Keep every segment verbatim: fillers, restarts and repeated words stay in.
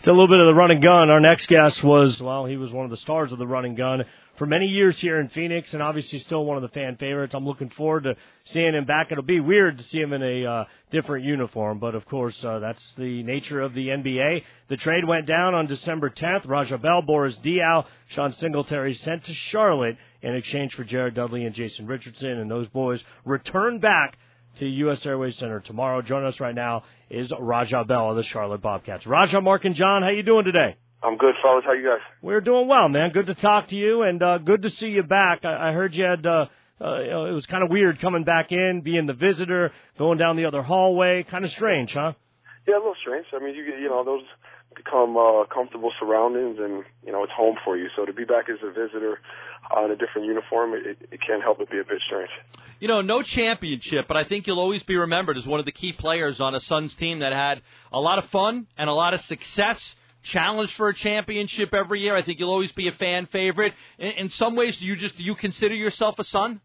To a little bit of the run and gun. Our next guest was, well, he was one of the stars of the run and gun for many years here in Phoenix, and obviously still one of the fan favorites. I'm looking forward to seeing him back. It'll be weird to see him in a uh, different uniform, but of course uh, that's the nature of the N B A. The trade went down on December tenth. Raja Bell, Boris Diaw, Sean Singletary sent to Charlotte in exchange for Jared Dudley and Jason Richardson, and those boys return back to U S Airways Center tomorrow. Joining us right now is Raja Bell of the Charlotte Bobcats. Raja, Mark, and John, how you doing today? I'm good, fellas. How you guys? We're doing well, man. Good to talk to you, and uh, good to see you back. I, I heard you had, uh, uh, you know, it was kind of weird coming back in, being the visitor, going down the other hallway. Kind of strange, huh? Yeah, a little strange. I mean, you get, you know, those become uh, comfortable surroundings, and, you know, it's home for you. So to be back as a visitor uh, in a different uniform, it, it can't help but be a bit strange. You know, no championship, but I think you'll always be remembered as one of the key players on a Suns team that had a lot of fun and a lot of success, challenged for a championship every year. I think you'll always be a fan favorite. In, in some ways, do you just do you consider yourself a Sun?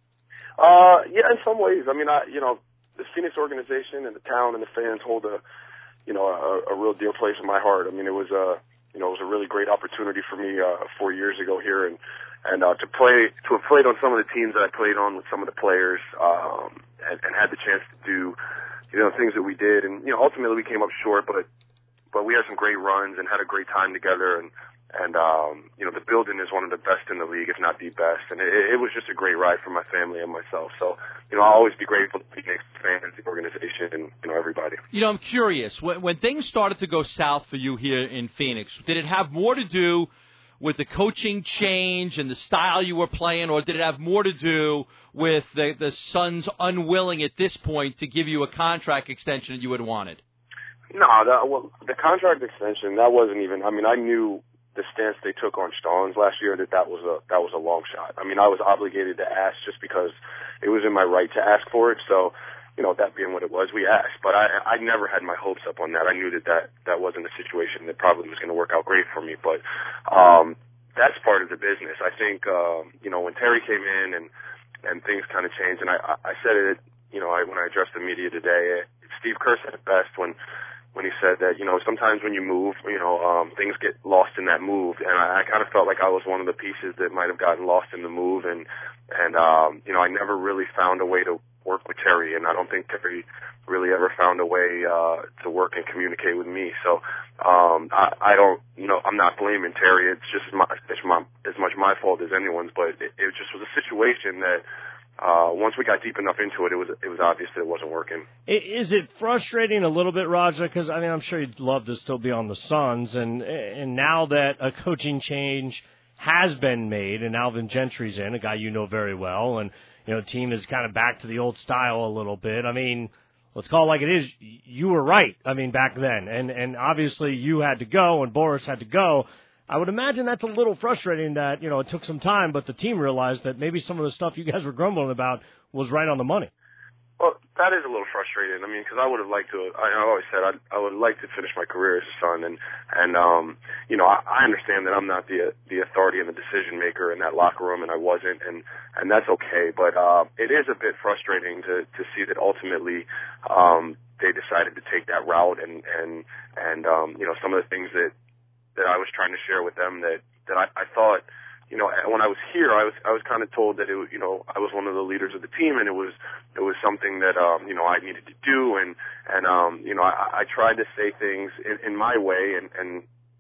Uh, yeah, in some ways. I mean, I, you know, the Phoenix organization and the town and the fans hold a, you know, a, a real dear place in my heart. I mean, it was a, you know, it was a really great opportunity for me uh, four years ago here, and and uh, to play, to have played on some of the teams that I played on with some of the players, um, and, and had the chance to do, you know, things that we did, and you know, ultimately we came up short, but but we had some great runs and had a great time together, and and um, you know, the building is one of the best in the league, if not the best, and it, it was just a great ride for my family and myself. So, you know, I'll always be grateful to the Phoenix fans, the organization, and you know, everybody. You know, I'm curious, when, when things started to go south for you here in Phoenix, did it have more to do with the coaching change and the style you were playing, or did it have more to do with the, the Suns unwilling at this point to give you a contract extension that you had wanted? No, the, well, the contract extension, that wasn't even, I mean, I knew the stance they took on Stallings last year that that was a, that was a long shot. I mean, I was obligated to ask just because it was in my right to ask for it. So, you know, that being what it was, we asked. But I, I never had my hopes up on that. I knew that that, that wasn't a situation that probably was going to work out great for me. But um, that's part of the business. I think, um, you know, when Terry came in and, and things kind of changed, and I, I said it, you know, I, when I addressed the media today, Steve Kerr said it best when when he said that, you know, sometimes when you move, you know, um, things get lost in that move. And I, I kind of felt like I was one of the pieces that might have gotten lost in the move. And, and um, you know, I never really found a way to work with Terry, and I don't think Terry really ever found a way uh, to work and communicate with me. So um, I, I don't, you know, I'm not blaming Terry. It's just my, it's my, as much my fault as anyone's, but it, it just was a situation that Uh, once we got deep enough into it, it was it was obvious that it wasn't working. Is it frustrating a little bit, Raja? Because I mean, I'm sure you'd love to still be on the Suns, and and now that a coaching change has been made, and Alvin Gentry's in, a guy you know very well, and you know, the team is kind of back to the old style a little bit. I mean, let's call it like it is. You were right. I mean, back then, and and obviously you had to go, and Boris had to go. I would imagine that's a little frustrating that, you know, it took some time, but the team realized that maybe some of the stuff you guys were grumbling about was right on the money. Well, that is a little frustrating. I mean, because I would have liked to, I, I always said I, I would like to finish my career as a Sun, and, and um, you know, I, I understand that I'm not the the authority and the decision maker in that locker room, and I wasn't, and, and that's okay, but uh, it is a bit frustrating to, to see that ultimately um, they decided to take that route, and, and, and um, you know, some of the things that that I was trying to share with them that, that I, I thought, you know, when I was here, I was, I was kind of told that it, you know, I was one of the leaders of the team, and it was, it was something that, um, you know, I needed to do. And, and, um, you know, I, I tried to say things in, in my way, and, and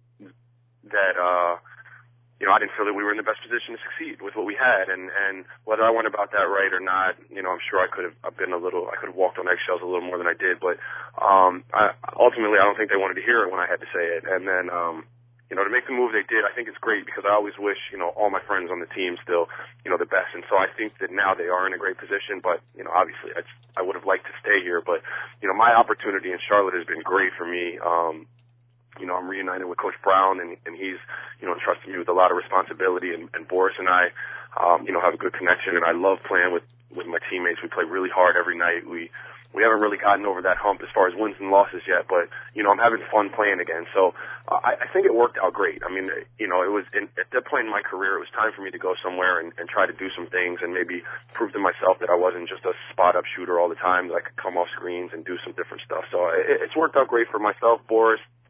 that, uh, you know, I didn't feel that we were in the best position to succeed with what we had. And, and whether I went about that right or not, you know, I'm sure I could have I've been a little, I could have walked on eggshells a little more than I did. But, um, I, ultimately, I don't think they wanted to hear it when I had to say it. And then, um, you know, to make the move they did, I think it's great because I always wish, you know, all my friends on the team still, you know, the best. And so I think that now they are in a great position, but, you know, obviously I, I would have liked to stay here. But, you know, my opportunity in Charlotte has been great for me. Um, you know, I'm reunited with Coach Brown, and, and he's, you know, entrusted me with a lot of responsibility. And, and Boris and I, um, you know, have a good connection, and I love playing with, with my teammates. We play really hard every night. We, We haven't really gotten over that hump as far as wins and losses yet, but, you know, I'm having fun playing again. So uh, I, I think it worked out great. I mean, you know, it was in, at that point in my career, it was time for me to go somewhere and, and try to do some things and maybe prove to myself that I wasn't just a spot-up shooter all the time, that I could come off screens and do some different stuff. So it, it's worked out great for myself, Boris,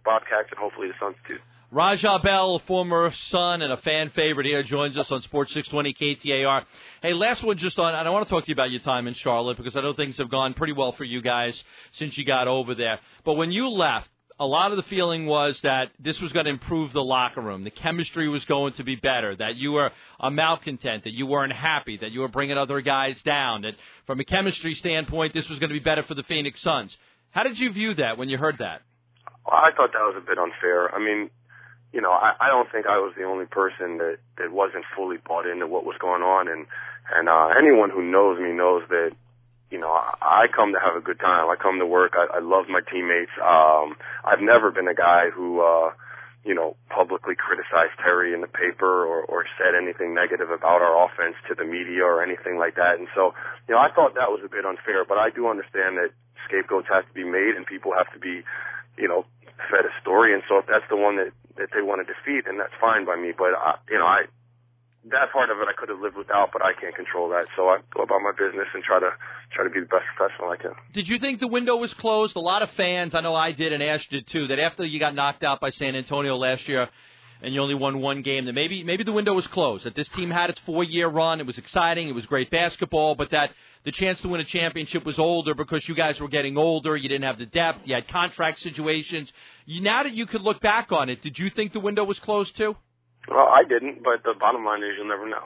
Bobcats, and hopefully the Suns too. Raja Bell, a former Sun and a fan favorite here, joins us on Sports six twenty K T A R. Hey, last one just on, and I want to talk to you about your time in Charlotte because I know things have gone pretty well for you guys since you got over there. But when you left, a lot of the feeling was that this was going to improve the locker room. The chemistry was going to be better, that you were a malcontent, that you weren't happy, that you were bringing other guys down, that from a chemistry standpoint, this was going to be better for the Phoenix Suns. How did you view that when you heard that? Well, I thought that was a bit unfair. I mean, you know, I, I don't think I was the only person that, that wasn't fully bought into what was going on. And, and, uh, anyone who knows me knows that, you know, I, I come to have a good time. I come to work. I, I love my teammates. Um, I've never been a guy who, uh, you know, publicly criticized Terry in the paper or, or said anything negative about our offense to the media or anything like that. And so, you know, I thought that was a bit unfair, but I do understand that scapegoats have to be made and people have to be, you know, fed a story. And so if that's the one that, that they want to defeat, then that's fine by me. But, I, you know, I, that part of it I could have lived without, but I can't control that. So I go about my business and try to, try to be the best professional I can. Did you think the window was closed? A lot of fans, I know I did and Ash did too, that after you got knocked out by San Antonio last year and you only won one game, that maybe, maybe the window was closed, that this team had its four-year run. It was exciting. It was great basketball, but that the chance to win a championship was older because you guys were getting older. You didn't have the depth. You had contract situations. You, now that you could look back on it, did you think the window was closed too? Well, I didn't, but the bottom line is you'll never know.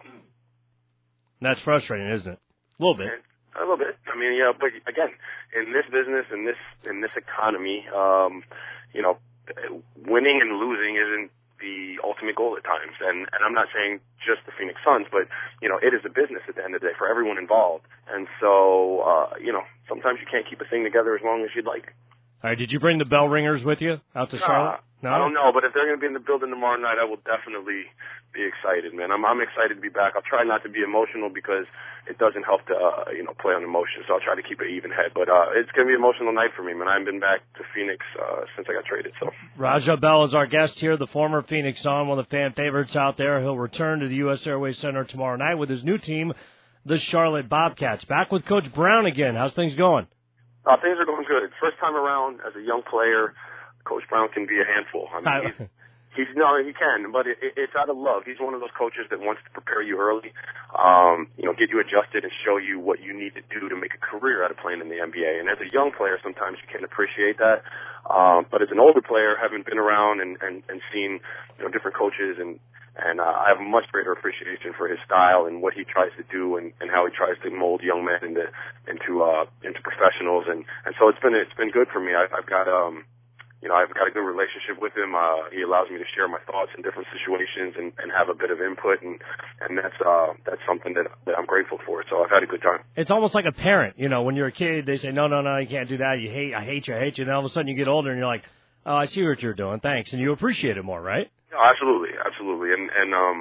That's frustrating, isn't it? A little bit. A little bit. I mean, yeah, but again, in this business, in this in this economy, um, you know, winning and losing isn't the ultimate goal at times. And, and I'm not saying just the Phoenix Suns, but, you know, it is a business at the end of the day for everyone involved. And so, uh, you know, sometimes you can't keep a thing together as long as you'd like. All right, did you bring the bell ringers with you out to Charlotte? No? I don't know, but if they're going to be in the building tomorrow night, I will definitely be excited, man. I'm, I'm excited to be back. I'll try not to be emotional because it doesn't help to, uh, you know, play on emotions. So I'll try to keep an even head. But uh, it's going to be an emotional night for me, man. I haven't been back to Phoenix uh, since I got traded. So Raja Bell is our guest here, the former Phoenix Sun, one of the fan favorites out there. He'll return to the U S Airways Center tomorrow night with his new team, the Charlotte Bobcats. Back with Coach Brown again. How's things going? Uh, things are going good. First time around as a young player, Coach Brown can be a handful. I mean, he's, he's no, he can, but it, it, it's out of love. He's one of those coaches that wants to prepare you early, um, you know, get you adjusted and show you what you need to do to make a career out of playing in the N B A. And as a young player, sometimes you can't appreciate that. Um, but as an older player, having been around and, and, and seen, you know, different coaches and, And uh, I have a much greater appreciation for his style and what he tries to do, and, and how he tries to mold young men into into uh, into professionals. And, and so it's been it's been good for me. I, I've got um, you know I've got a good relationship with him. Uh, he allows me to share my thoughts in different situations and, and have a bit of input, and and that's uh, that's something that that I'm grateful for. So I've had a good time. It's almost like a parent. You know, when you're a kid, they say no, no, no, you can't do that. You hate, I hate you, I hate you. And then all of a sudden you get older and you're like, oh, I see what you're doing. Thanks, and you appreciate it more, right? No, absolutely, absolutely, and and um,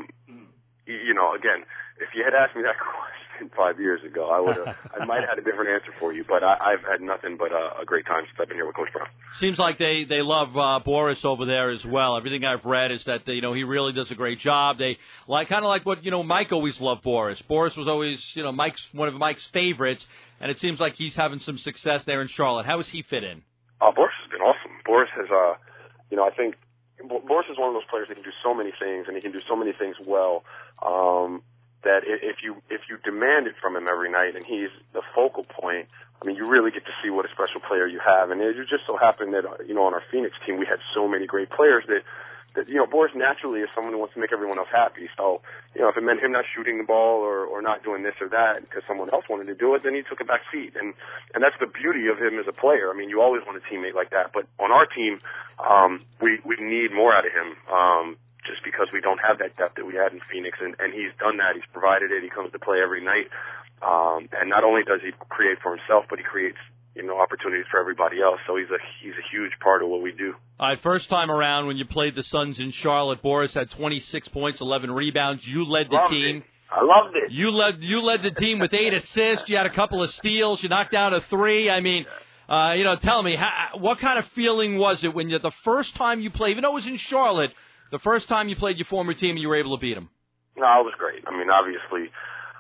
you know, again, if you had asked me that question five years ago, I would have, I might have had a different answer for you. But I, I've had nothing but a, a great time since I've been here with Coach Brown. Seems like they they love uh, Boris over there as well. Everything I've read is that they, you know he really does a great job. They like kind of like what you know Mike always loved Boris. Boris was always you know Mike's one of Mike's favorites, and it seems like he's having some success there in Charlotte. How has he fit in? Uh, Boris has been awesome. Boris has, uh, you know, I think. Boris is one of those players that can do so many things, and he can do so many things well, um, that if you if you demand it from him every night, and he's the focal point, I mean, you really get to see what a special player you have. And it just so happened that, you know, on our Phoenix team, we had so many great players that, that you know, Boris naturally is someone who wants to make everyone else happy. So, you know, if it meant him not shooting the ball or, or not doing this or that because someone else wanted to do it, then he took a back seat. And, and that's the beauty of him as a player. I mean, you always want a teammate like that. But on our team, um, we, we need more out of him, um, just because we don't have that depth that we had in Phoenix. And, and he's done that. He's provided it. He comes to play every night. Um, and not only does he create for himself, but he creates, you know, opportunities for everybody else. So he's a he's a huge part of what we do. All right, first time around when you played the Suns in Charlotte, Boris had twenty-six points, eleven rebounds. You led the loved team. It. I loved it. You led you led the team with eight assists. You had a couple of steals. You knocked down a three. I mean, uh, you know, tell me, how, what kind of feeling was it when you the first time you played, even though it was in Charlotte, the first time you played your former team and you were able to beat them? No, it was great. I mean, obviously.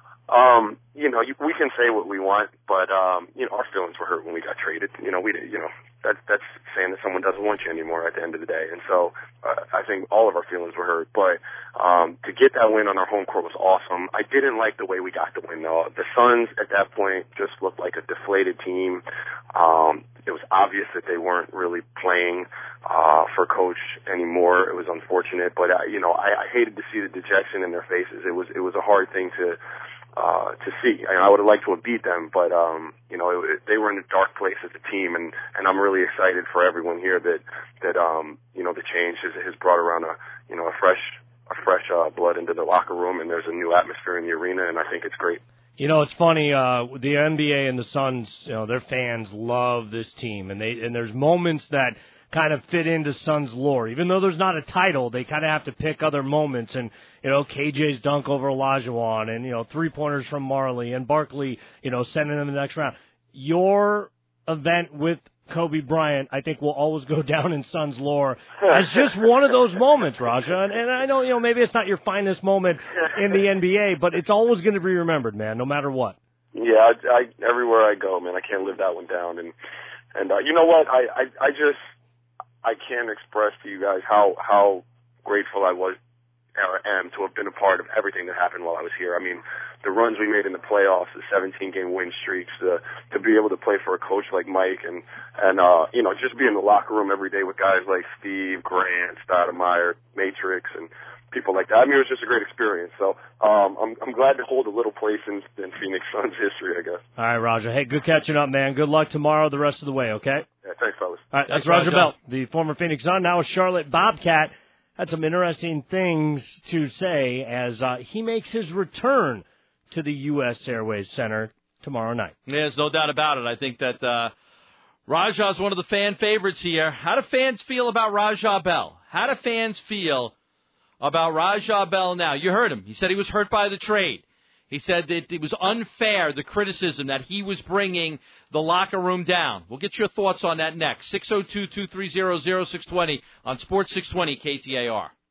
Um, you know, you, we can say what we want, but, um, you know, our feelings were hurt when we got traded. You know, we, you know, that's that's saying that someone doesn't want you anymore at the end of the day. And so uh, I think all of our feelings were hurt. But um, to get that win on our home court was awesome. I didn't like the way we got the win, though. The Suns at that point just looked like a deflated team. Um, it was obvious that they weren't really playing uh, for Coach anymore. It was unfortunate, but uh, you know, I, I hated to see the dejection in their faces. It was it was a hard thing to. Uh, to see. I, I would have liked to have beat them, but, um, you know, it, it, they were in a dark place as a team, and, and I'm really excited for everyone here that, that, um, you know, the change has, has brought around a, you know, a fresh, a fresh, uh, blood into the locker room, and there's a new atmosphere in the arena, and I think it's great. You know, it's funny, uh, the N B A and the Suns, you know, their fans love this team, and they, and there's moments that kind of fit into Suns lore. Even though there's not a title, they kind of have to pick other moments. And, you know, K J's dunk over Olajuwon and, you know, three-pointers from Marley and Barkley, you know, sending them in the next round. Your event with Kobe Bryant, I think, will always go down in Suns lore as just one of those moments, Raja. And, and I know, you know, maybe it's not your finest moment in the N B A, but it's always going to be remembered, man, no matter what. Yeah, I, I, everywhere I go, man, I can't live that one down. And, and uh, you know what? I, I, I just... I can't express to you guys how, how grateful I was or am to have been a part of everything that happened while I was here. I mean, the runs we made in the playoffs, the seventeen-game win streaks, the, to be able to play for a coach like Mike and, and uh, you know, just be in the locker room every day with guys like Steve, Grant, Stoudemire, Matrix, and people like that. I mean, it was just a great experience. So um, I'm, I'm glad to hold a little place in, in Phoenix Suns history, I guess. All right, Raja. Hey, good catching up, man. Good luck tomorrow the rest of the way, okay? Yeah, thanks, fellas. All right, that's Raja Belt, the former Phoenix Sun, now a Charlotte Bobcat. Had some interesting things to say as uh, he makes his return to the U S Airways Center tomorrow night. There's no doubt about it. I think that uh, Raja is one of the fan favorites here. How do fans feel about Raja Bell? How do fans feel about Raja Bell now? You heard him. He said he was hurt by the trade. He said that it was unfair, the criticism that he was bringing the locker room down. We'll get your thoughts on that next. six oh two, two three zero, zero six two zero on Sports six twenty K T A R.